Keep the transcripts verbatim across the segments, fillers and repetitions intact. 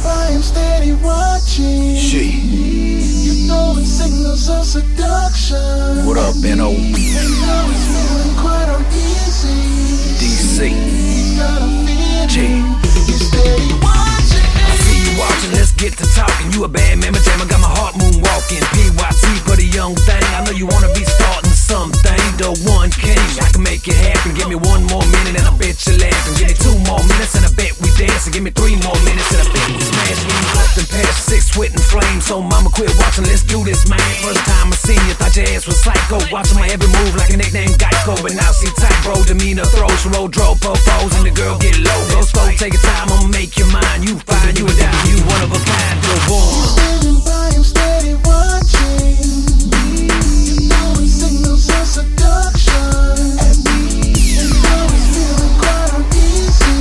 by, I'm steady watching. She. You throwing signals of seduction. What up, N O? And now it's feeling quite uneasy. D C. Got a feeling. G. You steady watching. I see you watching, let's get to talking. You a bad man, jam, I got my heart moonwalking. P Y T for the young thing. I know you wanna be starting something. The one king, I can make it happen. Give me one more minute and I bet you laughing. Give me two more minutes and I bet we dance. And give me three more minutes and I bet we smash. We left and past six, sweating flames. So mama quit watching, let's do this, man. First time I seen you, thought your ass was psycho. Watching my every move like a nickname Geico. But now see tight, bro, demeanor throws from road, draw, pose, and the girl get low. Go slow, take your time, I'ma make your mind. You fine, you a dime, you one of a kind, the one. Standing by, I'm steady watching. You throwing signals of seduction. And now it's feeling quite uneasy.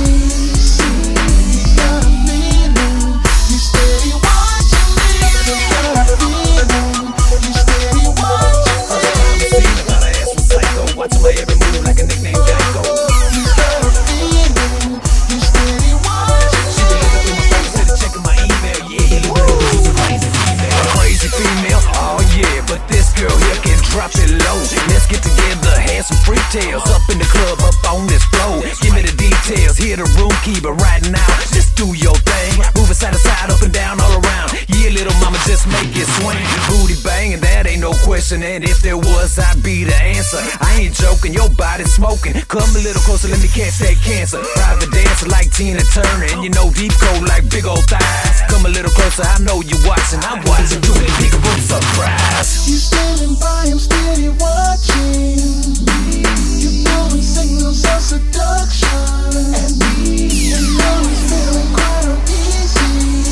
You got a feeling. You steady watching me. You got a feeling. You steady watching me. Seen a lot of ass was psycho. Watching my every move like a nickname Geico. You got a feeling. You steady watching She been looking through my phone instead of checking my email. Yeah, you look at this crazy female. A crazy female, oh yeah, but this girl here can drop it low. Let's get together, have some freak tales up in the club, up on this floor. Give me the details, here the room keeper right now. Just do your thing, move it side to side, up and down, all around. Yeah, little mama, just make it swing. Booty banging, that ain't no question. And if there was, I'd be the answer. I ain't joking, your body's smoking. Come a little closer, let me catch that cancer. Private dancer like Tina Turner, and you know deep cold like big old thighs. Come a little closer, I know you watching. I'm watching, do the peekaboo surprise. You standing by, I'm steady watching. You throwing signals of seduction. And now it's feeling quite uneasy.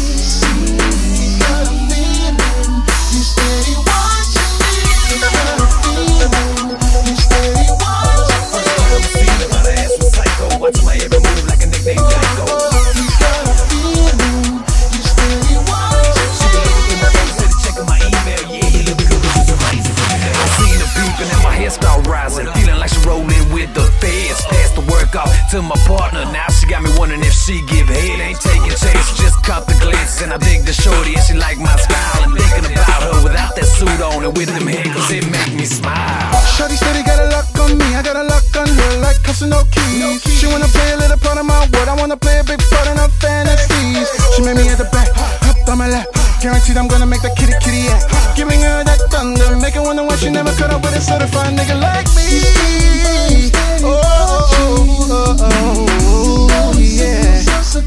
You got a feeling. You steady watching me. You got a feeling. You steady watching me. Seen a lot of ass was psycho. Watching my every move like a nickname Geico. You got a feeling. You steady watching She been looking through my phone instead of checking my email. Yeah, you look good, she's a crazy female. I seen her peeping and my hair start rising. Feeling like she rolling with the feds. Passed the work off to my partner. Now she got me wondering if she give head. Ain't taking chase, just caught the glitz. And I dig the shorty and she like my style. And thinking about her without that suit on and with them hair, cause it make me smile. Shorty steady got a lock on me, I got a lock on her like cuffs and no keys. She wanna play a little part of my world, I wanna play a big part in her fantasies. She made me at the back, hopped on my lap, guaranteed I'm gonna make that kitty kitty act. Giving her that thunder, make her wonder why she never cut up with a certified nigga like me. Oh, oh, oh, oh, oh, yeah.